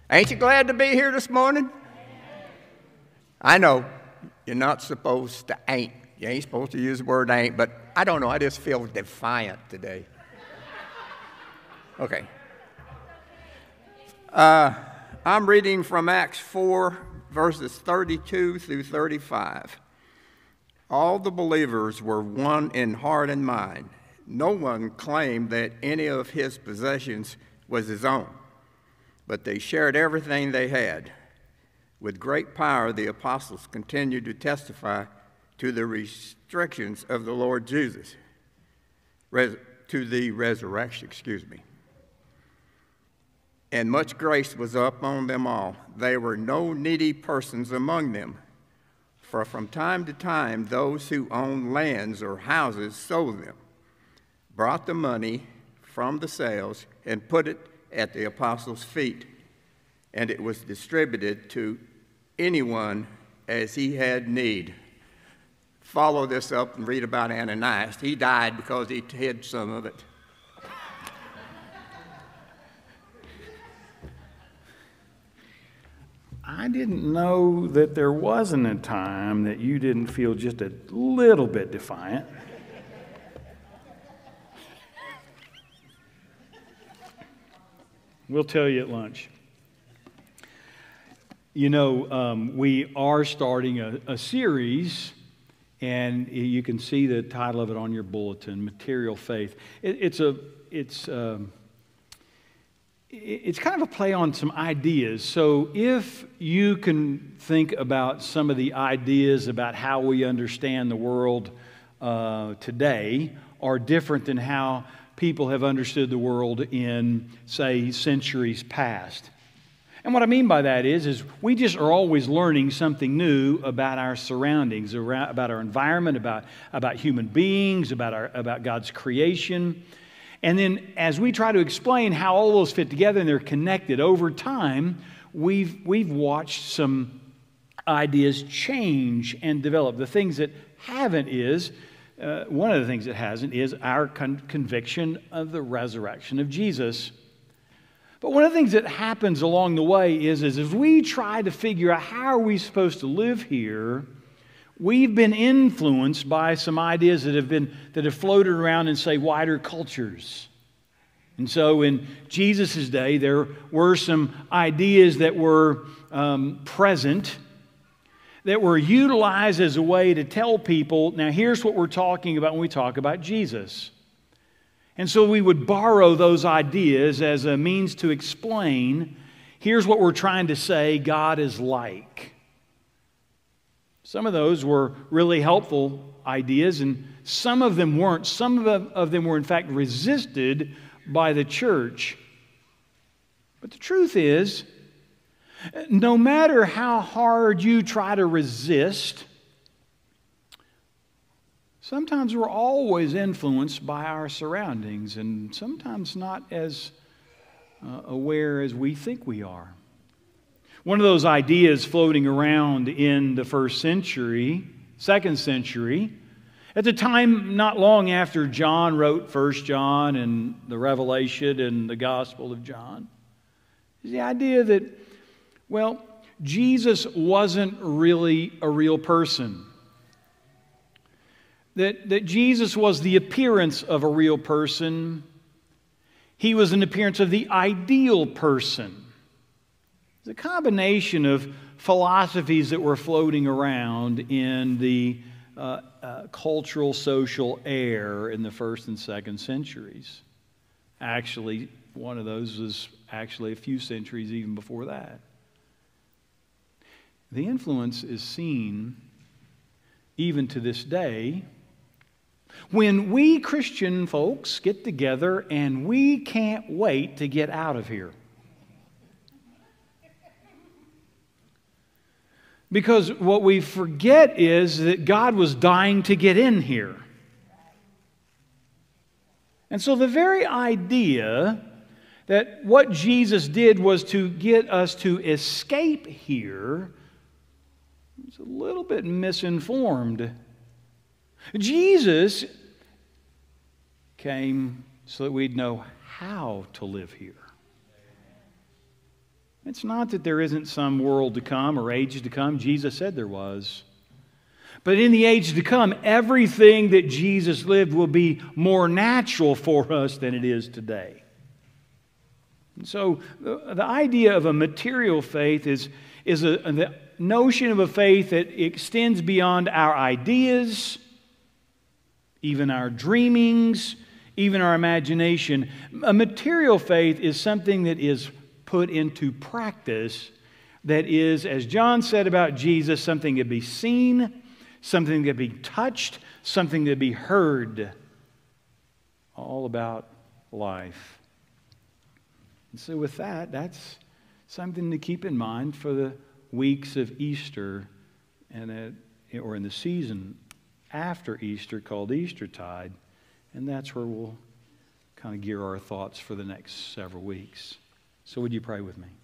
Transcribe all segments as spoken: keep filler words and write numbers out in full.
Ain't you glad to be here this morning? I know you're not supposed to ain't. You ain't supposed to use the word ain't, but I don't know. I just feel defiant today. Okay. Uh, I'm reading from Acts four, verses thirty-two through thirty-five. All the believers were one in heart and mind. No one claimed that any of his possessions was his own, but they shared everything they had. With great power, the apostles continued to testify to the restrictions of the Lord Jesus, res- to the resurrection, excuse me. And much grace was upon them all. There were no needy persons among them, for from time to time those who owned lands or houses sold them, brought the money from the sales, and put it at the apostles' feet, and it was distributed to anyone as he had need. Follow this up and read about Ananias. He died because he hid some of it. I didn't know that there wasn't a time that you didn't feel just a little bit defiant. We'll tell you at lunch. You know, um, we are starting a, a series, and you can see the title of it on your bulletin, Material Faith. It, it's a, it's, um, it's kind of a play on some ideas. So if you can think about some of the ideas about how we understand the world uh, today are different than how people have understood the world in, say, centuries past. And what I mean by that is, is we just are always learning something new about our surroundings, about our environment, about, about human beings, about, our, about God's creation. And then as we try to explain how all those fit together and they're connected over time, we've, we've watched some ideas change and develop. The things that haven't is, uh, one of the things that hasn't is our con- conviction of the resurrection of Jesus. But one of the things that happens along the way is, is as we try to figure out how are we supposed to live here, we've been influenced by some ideas that have been that have floated around in, say, wider cultures. And so in Jesus' day, there were some ideas that were um, present, that were utilized as a way to tell people, now here's what we're talking about when we talk about Jesus. And so we would borrow those ideas as a means to explain, here's what we're trying to say God is like. Some of those were really helpful ideas, and some of them weren't. Some of them were, in fact, resisted by the church. But the truth is, no matter how hard you try to resist, sometimes we're always influenced by our surroundings, and sometimes not as uh, aware as we think we are. One of those ideas floating around in the first century, second century, at the time not long after John wrote First John and the Revelation and the Gospel of John, is the idea that, well, Jesus wasn't really a real person. That, that Jesus was the appearance of a real person. He was an appearance of the ideal person. It's a combination of philosophies that were floating around in the uh, uh, cultural, social air in the first and second centuries. Actually, one of those was actually a few centuries even before that. The influence is seen even to this day when we Christian folks get together and we can't wait to get out of here. Because what we forget is that God was dying to get in here. And so the very idea that what Jesus did was to get us to escape here is a little bit misinformed. Jesus came so that we'd know how to live here. It's not that there isn't some world to come or ages to come. Jesus said there was. But in the age to come, everything that Jesus lived will be more natural for us than it is today. And so the, the idea of a material faith is, is a, the notion of a faith that extends beyond our ideas, even our dreamings, even our imagination. A material faith is something that is put into practice, that is, as John said about Jesus, something to be seen, something to be touched, something to be heard. All about life. And so with that, that's something to keep in mind for the weeks of Easter, and uh, or in the season after Easter called Eastertide. And that's where we'll kind of gear our thoughts for the next several weeks. So would you pray with me?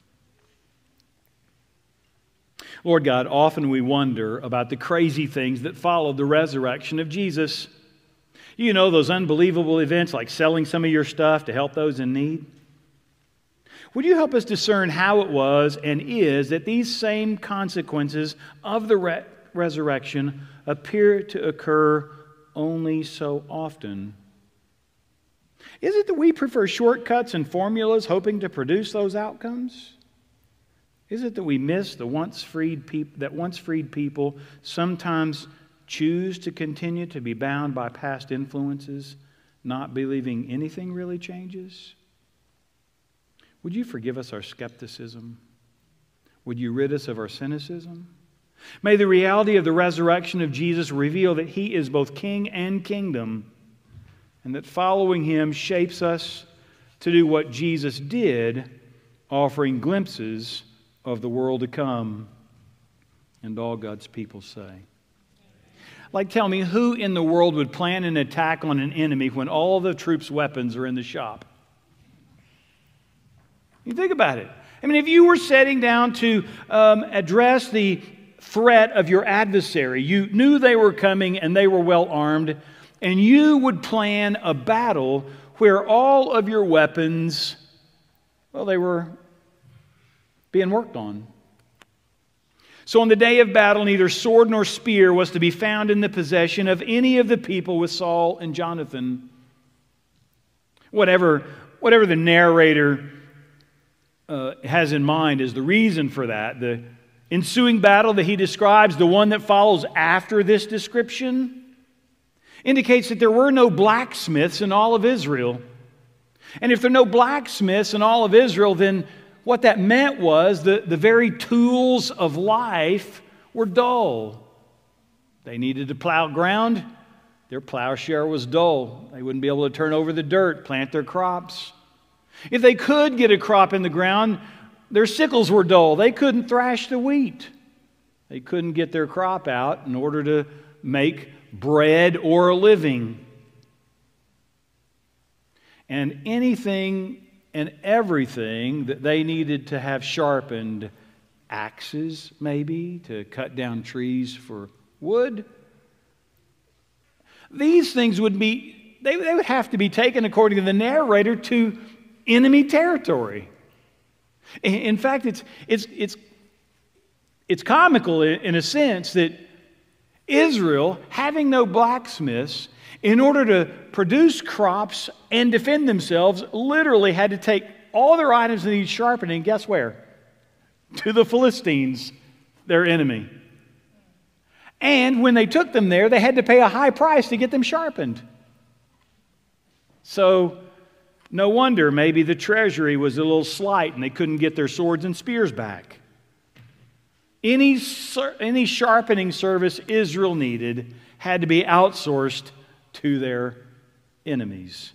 Lord God, often we wonder about the crazy things that followed the resurrection of Jesus. You know, those unbelievable events like selling some of your stuff to help those in need. Would you help us discern how it was and is that these same consequences of the re- resurrection appear to occur only so often? Is it that we prefer shortcuts and formulas hoping to produce those outcomes? Is it that we miss the once freed peop- that once freed people sometimes choose to continue to be bound by past influences, not believing anything really changes? Would you forgive us our skepticism? Would you rid us of our cynicism? May the reality of the resurrection of Jesus reveal that He is both King and kingdom, and that following Him shapes us to do what Jesus did, offering glimpses of the world to come. And all God's people say. Like, tell me, who in the world would plan an attack on an enemy when all the troops' weapons are in the shop? You think about it. I mean, if you were setting down to um, address the threat of your adversary, you knew they were coming and they were well armed, and you would plan a battle where all of your weapons, well, they were being worked on. So on the day of battle, neither sword nor spear was to be found in the possession of any of the people with Saul and Jonathan. Whatever, whatever the narrator uh, has in mind is the reason for that. The ensuing battle that he describes, the one that follows after this description, indicates that there were no blacksmiths in all of Israel. And if there are no blacksmiths in all of Israel, then what that meant was the, the very tools of life were dull. They needed to plow ground. Their plowshare was dull. They wouldn't be able to turn over the dirt, plant their crops. If they could get a crop in the ground, their sickles were dull. They couldn't thrash the wheat. They couldn't get their crop out in order to make bread or a living. And anything and everything that they needed to have sharpened, axes maybe, to cut down trees for wood. These things would be, they, they would have to be taken, according to the narrator, to enemy territory. In fact, it's, it's, it's, it's comical in a sense that Israel, having no blacksmiths, in order to produce crops and defend themselves, literally had to take all their items that need sharpening, guess where? To the Philistines, their enemy. And when they took them there, they had to pay a high price to get them sharpened. So, no wonder maybe the treasury was a little slight and they couldn't get their swords and spears back. Any, any sharpening service Israel needed had to be outsourced to their enemies.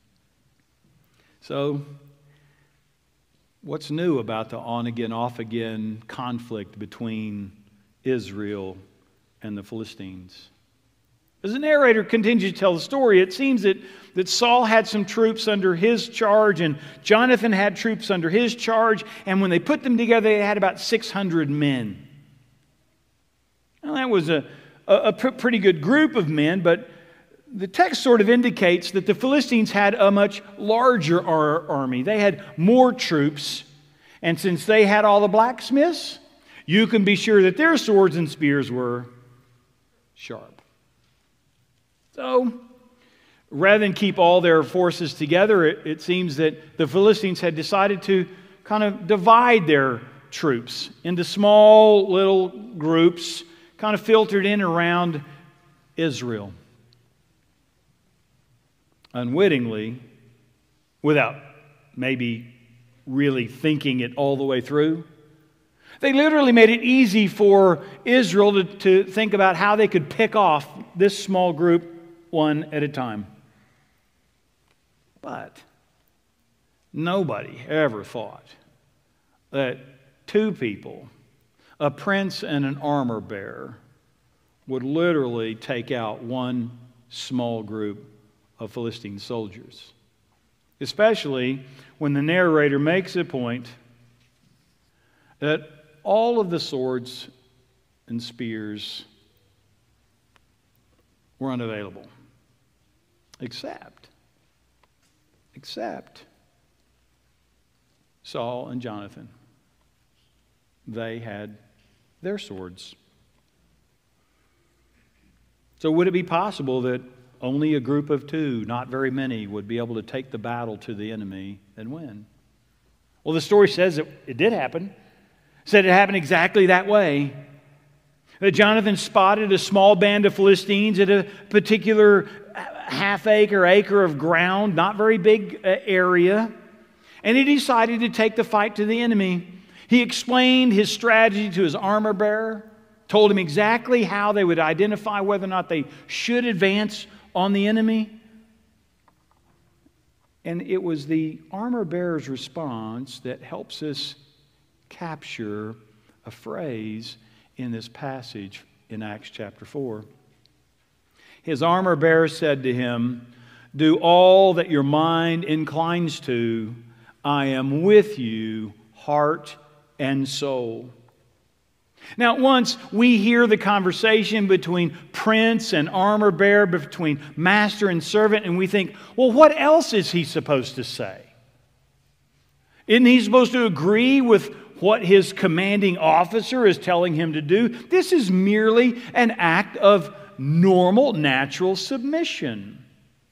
So, what's new about the on-again, off-again conflict between Israel and the Philistines? As the narrator continues to tell the story, it seems that, that Saul had some troops under his charge and Jonathan had troops under his charge, and when they put them together, they had about six hundred men. Now, that was a, a, a pretty good group of men, but the text sort of indicates that the Philistines had a much larger ar- army. They had more troops, And since they had all the blacksmiths, you can be sure that their swords and spears were sharp. So, rather than keep all their forces together, it, it seems that the Philistines had decided to kind of divide their troops into small little groups, kind of filtered in around Israel. Unwittingly, without maybe really thinking it all the way through, they literally made it easy for Israel to, to think about how they could pick off this small group one at a time. But nobody ever thought that two people, a prince and an armor bearer, would literally take out one small group of Philistine soldiers. Especially when the narrator makes a point that all of the swords and spears were unavailable. Except, except Saul and Jonathan. They had their swords. So would it be possible that only a group of two, not very many, would be able to take the battle to the enemy and win? Well, the story says that it did happen. It said it happened exactly that way. That Jonathan spotted a small band of Philistines at a particular half acre, acre of ground, not very big area, and he decided to take the fight to the enemy. He explained his strategy to his armor bearer, told him exactly how they would identify whether or not they should advance on the enemy. And it was the armor bearer's response that helps us capture a phrase in this passage in Acts chapter four. His armor bearer said to him, "Do all that your mind inclines to. I am with you, heart and soul." Now, once we hear the conversation between prince and armor bearer, between master and servant, and we think, well, what else is he supposed to say? Isn't he supposed to agree with what his commanding officer is telling him to do? This is merely an act of normal, natural submission.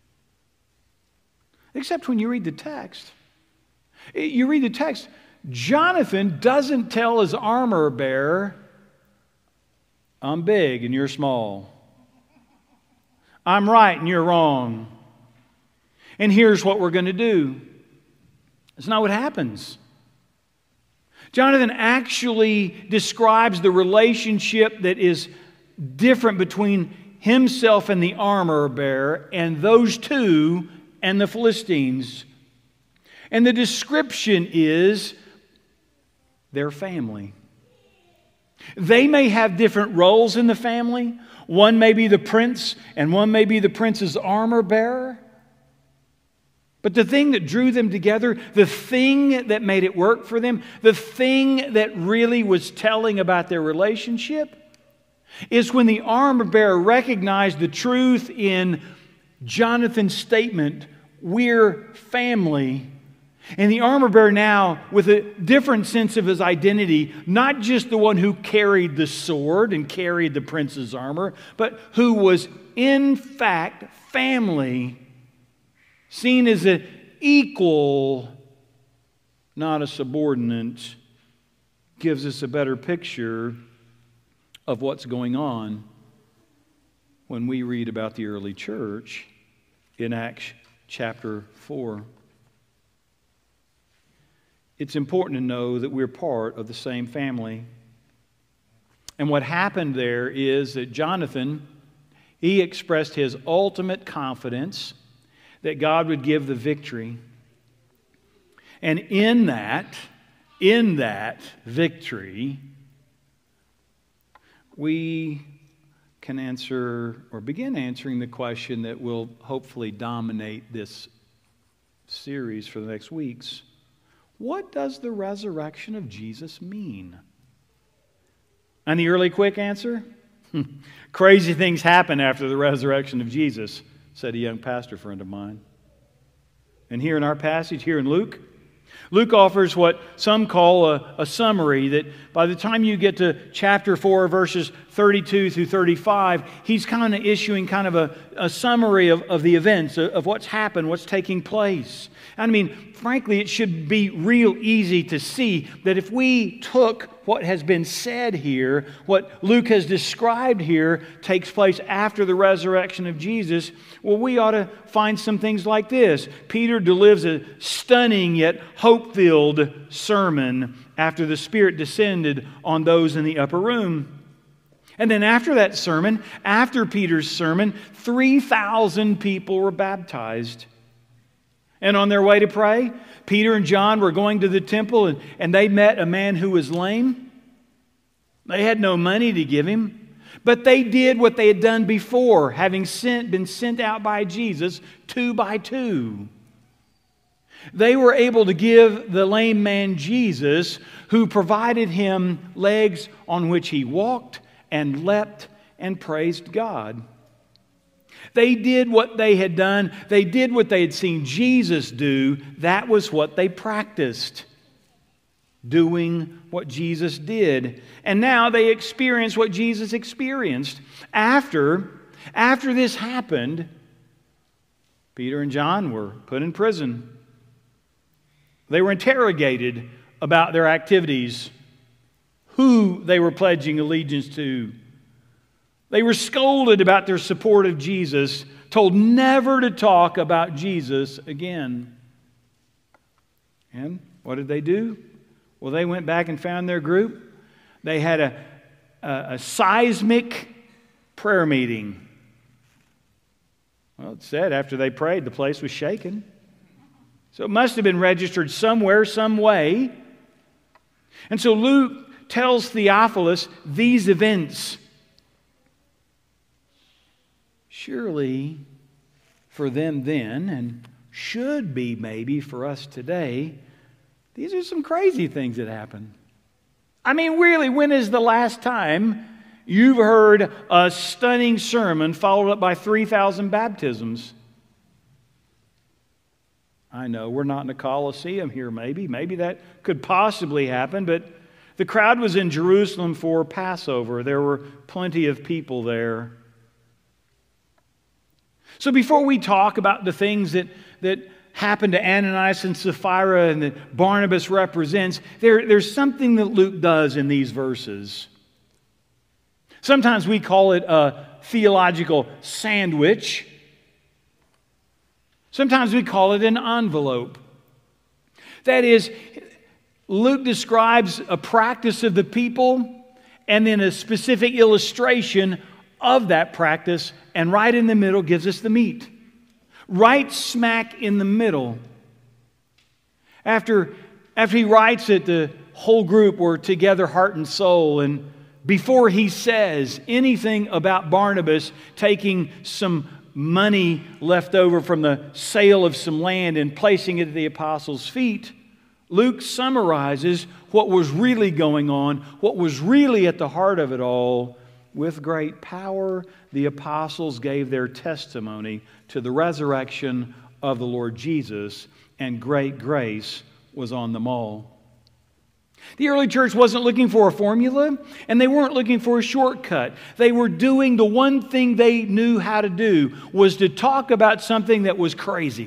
Except when you read the text. You read the text, Jonathan doesn't tell his armor bearer, "I'm big and you're small. I'm right and you're wrong. And here's what we're going to do." That's not what happens. Jonathan actually describes the relationship that is different between himself and the armor bearer, and those two and the Philistines. And the description is their family. They may have different roles in the family. One may be the prince, and one may be the prince's armor bearer. But the thing that drew them together, the thing that made it work for them, the thing that really was telling about their relationship, is when the armor bearer recognized the truth in Jonathan's statement, "We're family." And the armor bearer now, with a different sense of his identity, not just the one who carried the sword and carried the prince's armor, but who was in fact family, seen as an equal, not a subordinate, gives us a better picture of what's going on when we read about the early church in Acts chapter four. It's important to know that we're part of the same family. And what happened there is that Jonathan, he expressed his ultimate confidence that God would give the victory. And in that, in that victory, we can answer or begin answering the question that will hopefully dominate this series for the next weeks. What does the resurrection of Jesus mean? And the early quick answer? Crazy things happen after the resurrection of Jesus, said a young pastor friend of mine. And here in our passage, here in Luke, Luke offers what some call a, a summary, that by the time you get to chapter four, verses thirty-two through thirty-five, he's kind of issuing kind of a, a summary of, of the events, of, of what's happened, what's taking place. I mean, frankly, it should be real easy to see that if we took what has been said here, what Luke has described here takes place after the resurrection of Jesus, well, we ought to find some things like this. Peter delivers a stunning yet hope-filled sermon after the Spirit descended on those in the upper room. And then after that sermon, after Peter's sermon, three thousand people were baptized. And on their way to pray, Peter and John were going to the temple, and, and they met a man who was lame. They had no money to give him, but they did what they had done before, having sent, been sent out by Jesus two by two. They were able to give the lame man Jesus, who provided him legs on which he walked and leapt and praised God. They did what they had done. They did what they had seen Jesus do. That was what they practiced, doing what Jesus did. And now they experience what Jesus experienced. After, after this happened, Peter and John were put in prison. They were interrogated about their activities, who they were pledging allegiance to. They were scolded about their support of Jesus, told never to talk about Jesus again. And what did they do? Well, they went back and found their group. They had a, a, a seismic prayer meeting. Well, it said after they prayed, the place was shaken. So it must have been registered somewhere, some way. And so Luke tells Theophilus these events. Surely, for them then, and should be maybe for us today, these are some crazy things that happen. I mean, really, when is the last time you've heard a stunning sermon followed up by three thousand baptisms? I know we're not in a Colosseum here, maybe. Maybe that could possibly happen, but the crowd was in Jerusalem for Passover. There were plenty of people there. So before we talk about the things that, that happened to Ananias and Sapphira and that Barnabas represents, there, there's something that Luke does in these verses. Sometimes we call it a theological sandwich. Sometimes we call it an envelope. That is, Luke describes a practice of the people and then a specific illustration of that practice, and right in the middle gives us the meat. Right smack in the middle. After, after he writes that the whole group were together heart and soul, and before he says anything about Barnabas taking some money left over from the sale of some land and placing it at the apostles' feet, Luke summarizes what was really going on, what was really at the heart of it all. With great power, the apostles gave their testimony to the resurrection of the Lord Jesus, and great grace was on them all. The early church wasn't looking for a formula, and they weren't looking for a shortcut. They were doing the one thing they knew how to do, was to talk about something that was crazy.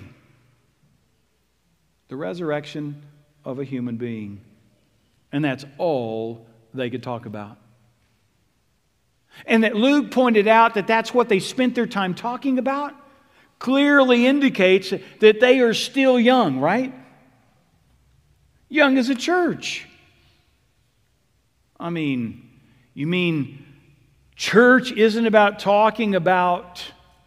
The resurrection of a human being. And that's all they could talk about. And that Luke pointed out that that's what they spent their time talking about clearly indicates that they are still young, right? Young as a church. I mean, you mean church isn't about talking about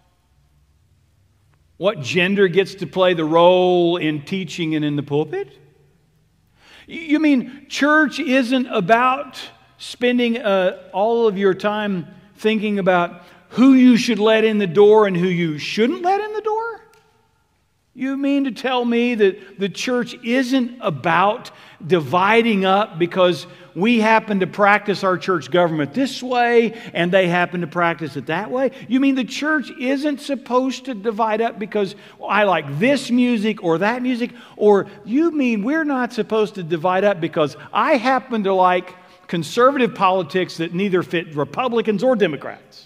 what gender gets to play the role in teaching and in the pulpit? You mean church isn't about spending uh, all of your time thinking about who you should let in the door and who you shouldn't let in the door? You mean to tell me that the church isn't about dividing up because we happen to practice our church government this way and they happen to practice it that way? You mean the church isn't supposed to divide up because well, I like this music or that music? Or you mean we're not supposed to divide up because I happen to like conservative politics that neither fit Republicans or Democrats?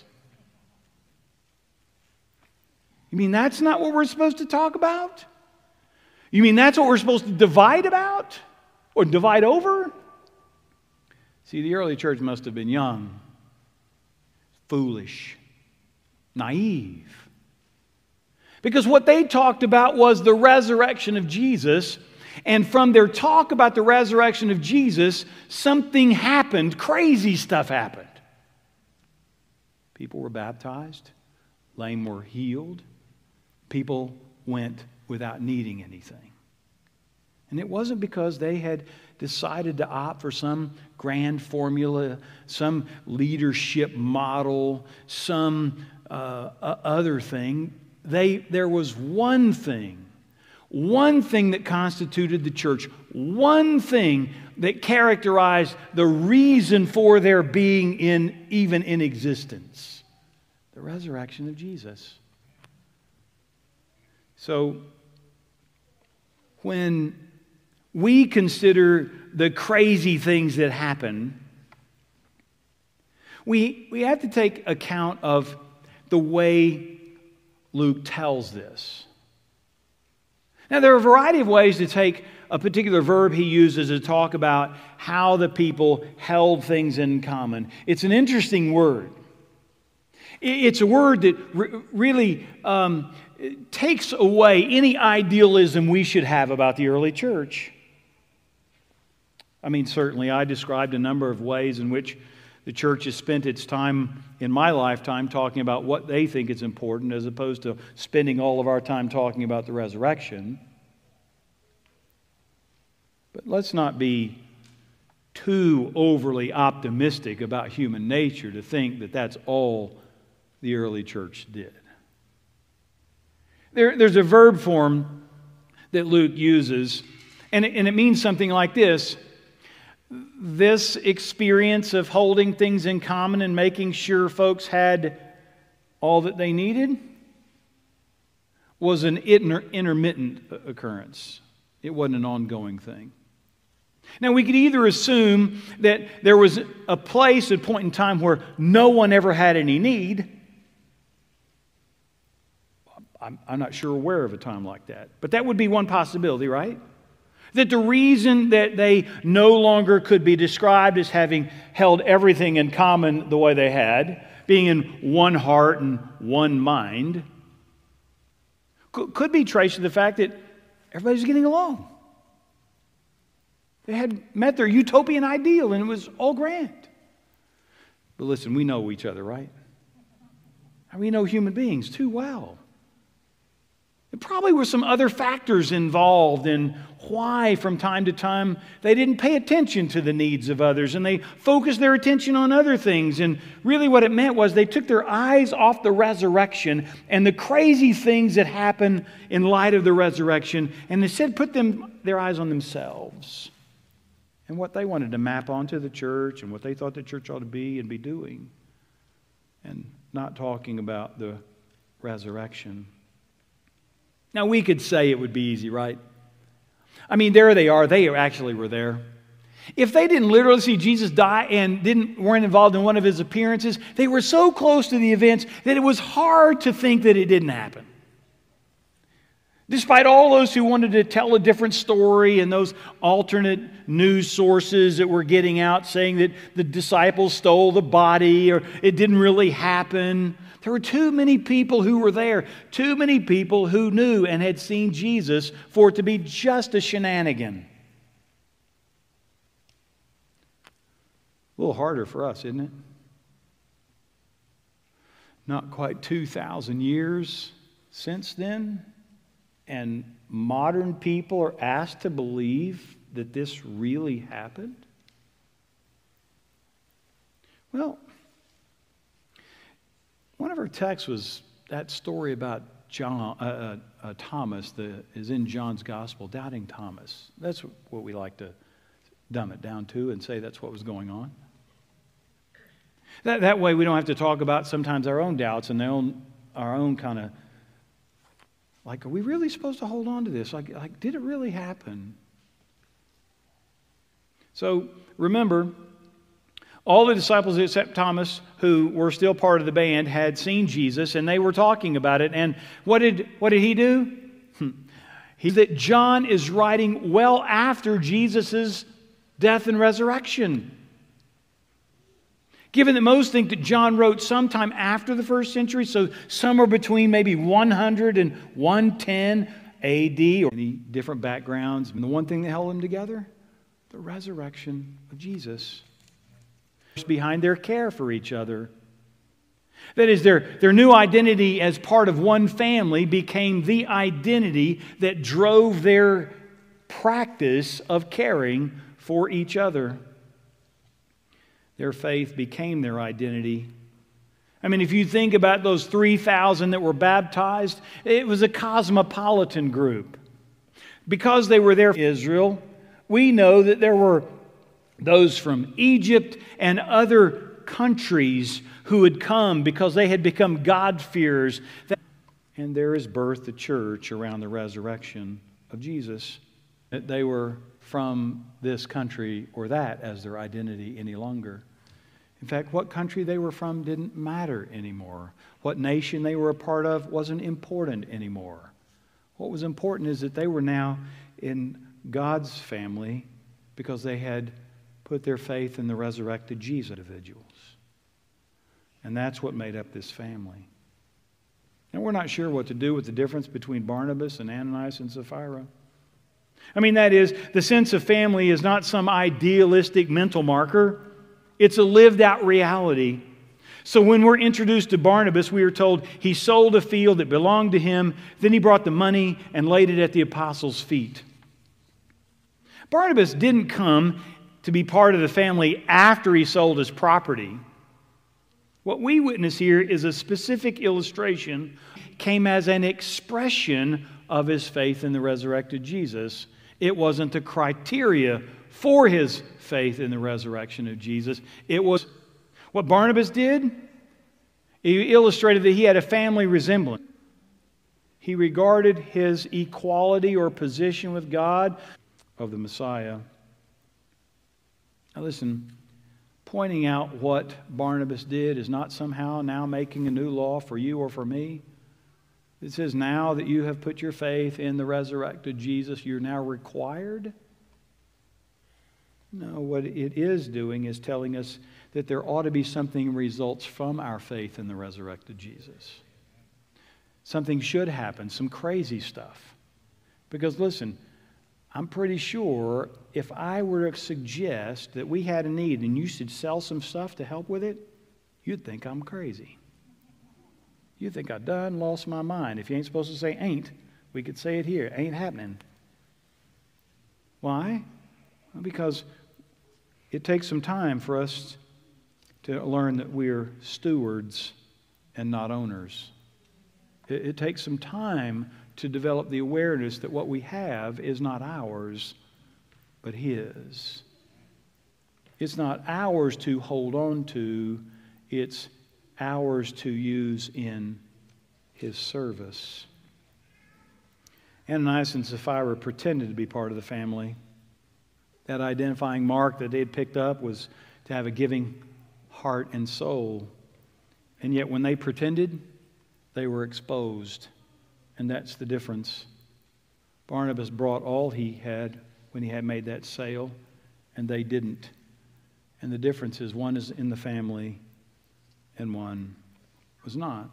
You mean that's not what we're supposed to talk about? You mean that's what we're supposed to divide about? Or divide over? See, the early church must have been young, foolish, naive. Because what they talked about was the resurrection of Jesus. And from their talk about the resurrection of Jesus, something happened. Crazy stuff happened. People were baptized. Lame were healed. People went without needing anything. And it wasn't because they had decided to opt for some grand formula, some leadership model, some uh, other thing. They, there was one thing, one thing that constituted the church, one thing that characterized the reason for their being in, even in existence: the resurrection of Jesus. So, when we consider the crazy things that happen, we, we have to take account of the way Luke tells this. Now, there are a variety of ways to take a particular verb he uses to talk about how the people held things in common. It's an interesting word. It's a word that re- really um, takes away any idealism we should have about the early church. I mean, certainly I described a number of ways in which the church has spent its time in my lifetime talking about what they think is important, as opposed to spending all of our time talking about the resurrection. But let's not be too overly optimistic about human nature to think that that's all the early church did. There, there's a verb form that Luke uses, and it, and it means something like this. This experience of holding things in common and making sure folks had all that they needed was an inter- intermittent occurrence. It wasn't an ongoing thing. Now, we could either assume that there was a place, a point in time where no one ever had any need. I'm, I'm not sure aware of a time like that. But that would be one possibility, right? That the reason that they no longer could be described as having held everything in common the way they had, being in one heart and one mind, could be traced to the fact that everybody's getting along. They had met their utopian ideal and it was all grand. But listen, we know each other, right? And we know human beings too well. There probably were some other factors involved in why from time to time they didn't pay attention to the needs of others and they focused their attention on other things. And really what it meant was they took their eyes off the resurrection and the crazy things that happen in light of the resurrection, and instead put them, their eyes on themselves and what they wanted to map onto the church and what they thought the church ought to be and be doing, and not talking about the resurrection. Now, we could say it would be easy, right? I mean, there they are. They actually were there. If they didn't literally see Jesus die and didn't weren't involved in one of his appearances, they were so close to the events that it was hard to think that it didn't happen. Despite all those who wanted to tell a different story and those alternate news sources that were getting out saying that the disciples stole the body or it didn't really happen, there were too many people who were there, too many people who knew and had seen Jesus for it to be just a shenanigan. A little harder for us, isn't it? Not quite two thousand years since then, and modern people are asked to believe that this really happened? Well, one of our texts was that story about John, uh, uh, uh, Thomas, the, is in John's Gospel, doubting Thomas. That's what we like to dumb it down to and say that's what was going on. That, that way we don't have to talk about sometimes our own doubts and their own, our own kind of, like, are we really supposed to hold on to this? Like, like, did it really happen? So remember, all the disciples except Thomas, who were still part of the band, had seen Jesus, and they were talking about it. And what did, what did he do? He that John is writing well after Jesus' death and resurrection. Given that most think that John wrote sometime after the first century, so somewhere between maybe one hundred and one ten A D, or any different backgrounds, and the one thing that held them together? The resurrection of Jesus. Behind their care for each other. That is, their, their new identity as part of one family became the identity that drove their practice of caring for each other. Their faith became their identity. I mean, if you think about those three thousand that were baptized, it was a cosmopolitan group. Because they were there in Israel, we know that there were those from Egypt and other countries who had come because they had become God-fearers. And there is birthed the church around the resurrection of Jesus. That they were from this country or that as their identity any longer. In fact, what country they were from didn't matter anymore. What nation they were a part of wasn't important anymore. What was important is that they were now in God's family because they had put their faith in the resurrected Jesus individuals. And that's what made up this family. And we're not sure what to do with the difference between Barnabas and Ananias and Sapphira. I mean, that is, the sense of family is not some idealistic mental marker. It's a lived out reality. So when we're introduced to Barnabas, we are told he sold a field that belonged to him. Then he brought the money and laid it at the apostles' feet. Barnabas didn't come to be part of the family after he sold his property. What we witness here is a specific illustration, came as an expression of his faith in the resurrected Jesus. It wasn't the criteria for his faith in the resurrection of Jesus. It was what Barnabas did. He illustrated that he had a family resemblance. He regarded his equality or position with God of the Messiah. Now listen, pointing out what Barnabas did is not somehow now making a new law for you or for me. It says now that you have put your faith in the resurrected Jesus, you're now required. No, what it is doing is telling us that there ought to be something results from our faith in the resurrected Jesus. Something should happen, some crazy stuff. Because listen, I'm pretty sure if I were to suggest that we had a need and you should sell some stuff to help with it, you'd think I'm crazy. You'd think I done lost my mind. If you ain't supposed to say ain't, we could say it here. Ain't happening. Why? Well, because it takes some time for us to learn that we're stewards and not owners. It, it takes some time to develop the awareness that what we have is not ours, but His. It's not ours to hold on to, it's ours to use in His service. Ananias and Sapphira pretended to be part of the family. That identifying mark that they had picked up was to have a giving heart and soul. And yet when they pretended, they were exposed. And that's the difference. Barnabas brought all he had when he had made that sale, and they didn't. And the difference is one is in the family and one was not.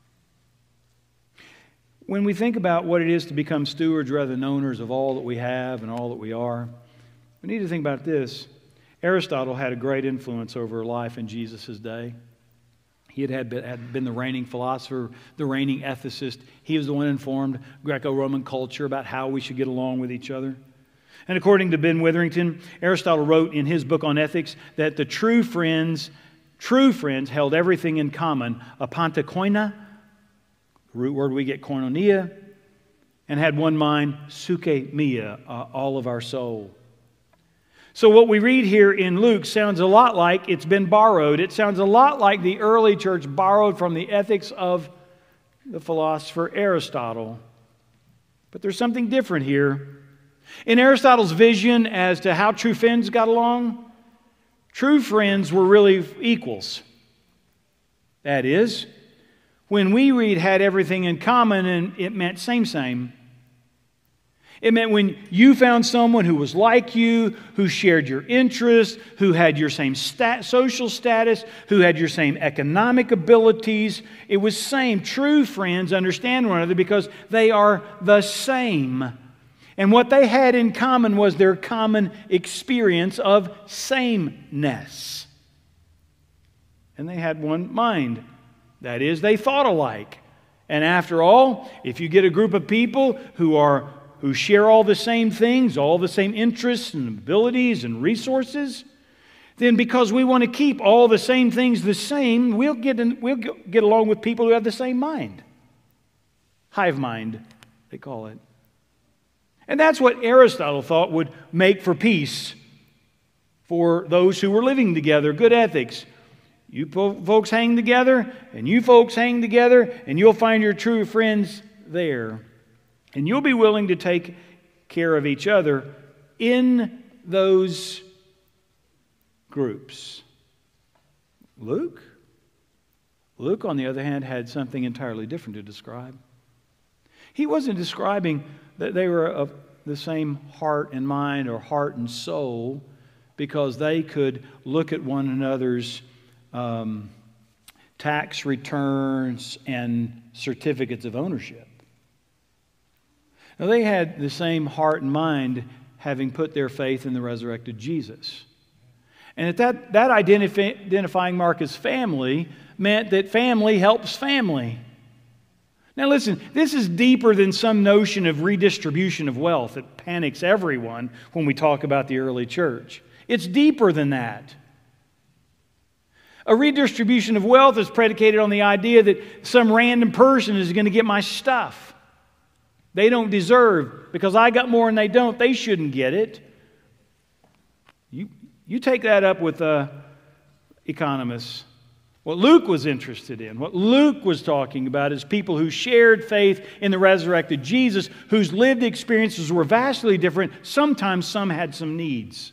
When we think about what it is to become stewards rather than owners of all that we have and all that we are, we need to think about this. Aristotle had a great influence over life in Jesus' day. He had, had, been, had been the reigning philosopher, the reigning ethicist. He was the one who informed Greco-Roman culture about how we should get along with each other. And according to Ben Witherington, Aristotle wrote in his book on ethics that the true friends, true friends held everything in common, apantakoina, root word we get koinonia, and had one mind, suke mia, uh, all of our soul. So what we read here in Luke sounds a lot like it's been borrowed. It sounds a lot like the early church borrowed from the ethics of the philosopher Aristotle. But there's something different here. In Aristotle's vision as to how true friends got along, true friends were really equals. That is, when we read had everything in common, and it meant same, same. It meant when you found someone who was like you, who shared your interests, who had your same stat- social status, who had your same economic abilities, it was same. True friends understand one another because they are the same. And what they had in common was their common experience of sameness. And they had one mind. That is, they thought alike. And after all, if you get a group of people who are who share all the same things, all the same interests and abilities and resources, then because we want to keep all the same things the same, we'll get in, we'll get along with people who have the same mind. Hive mind, they call it. And that's what Aristotle thought would make for peace for those who were living together, good ethics. You folks hang together, and you folks hang together, and you'll find your true friends there. And you'll be willing to take care of each other in those groups. Luke? Luke, on the other hand, had something entirely different to describe. He wasn't describing that they were of the same heart and mind or heart and soul because they could look at one another's um, tax returns and certificates of ownership. Now, they had the same heart and mind having put their faith in the resurrected Jesus. And at that, that identify, identifying mark as family meant that family helps family. Now listen, this is deeper than some notion of redistribution of wealth that panics everyone when we talk about the early church. It's deeper than that. A redistribution of wealth is predicated on the idea that some random person is going to get my stuff. They don't deserve, because I got more and they don't, they shouldn't get it. You, you take that up with uh, economists. What Luke was interested in, what Luke was talking about is people who shared faith in the resurrected Jesus, whose lived experiences were vastly different. Sometimes some had some needs.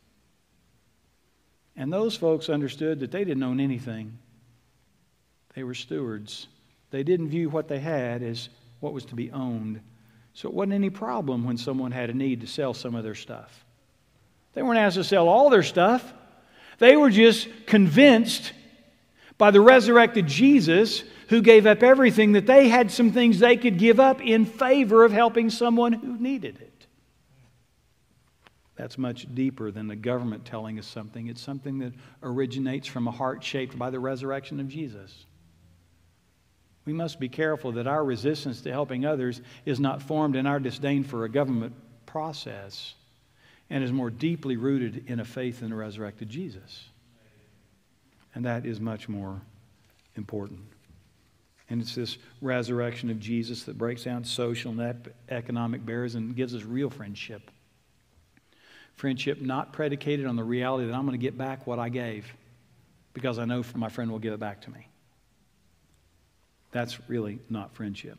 And those folks understood that they didn't own anything. They were stewards. They didn't view what they had as what was to be owned. So it wasn't any problem when someone had a need to sell some of their stuff. They weren't asked to sell all their stuff. They were just convinced by the resurrected Jesus, who gave up everything, that they had some things they could give up in favor of helping someone who needed it. That's much deeper than the government telling us something. It's something that originates from a heart shaped by the resurrection of Jesus. We must be careful that our resistance to helping others is not formed in our disdain for a government process and is more deeply rooted in a faith in the resurrected Jesus. And that is much more important. And it's this resurrection of Jesus that breaks down social and economic barriers and gives us real friendship. Friendship not predicated on the reality that I'm going to get back what I gave because I know my friend will give it back to me. That's really not friendship.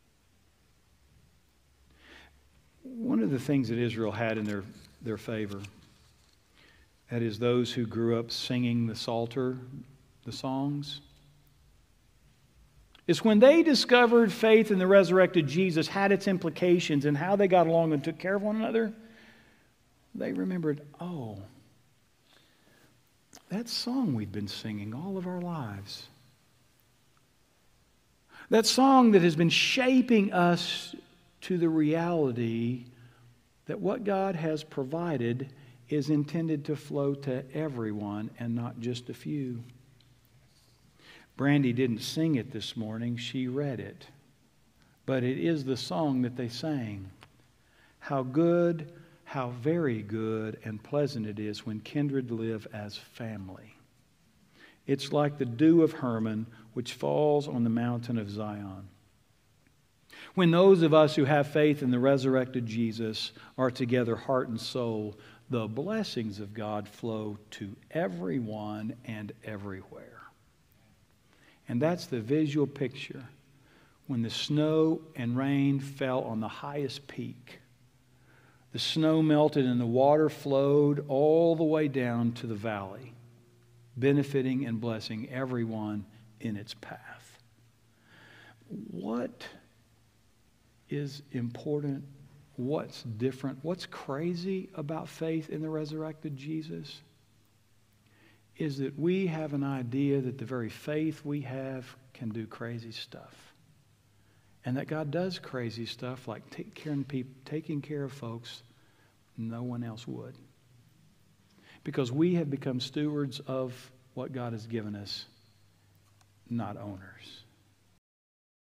One of the things that Israel had in their, their favor, that is those who grew up singing the Psalter, the songs, is when they discovered faith in the resurrected Jesus had its implications and how they got along and took care of one another, they remembered, oh, that song we've been singing all of our lives. That song that has been shaping us to the reality that what God has provided is intended to flow to everyone and not just a few. Brandy didn't sing it this morning, she read it. But it is the song that they sang. How good, how very good and pleasant it is when kindred live as family. It's like the dew of Hermon which falls on the mountain of Zion. When those of us who have faith in the resurrected Jesus are together heart and soul, the blessings of God flow to everyone and everywhere. And that's the visual picture when the snow and rain fell on the highest peak. The snow melted and the water flowed all the way down to the valley, benefiting and blessing everyone in its path. What is important? What's different? What's crazy about faith in the resurrected Jesus is that we have an idea that the very faith we have can do crazy stuff. And that God does crazy stuff like take care of people, taking care of folks no one else would. Because we have become stewards of what God has given us, not owners.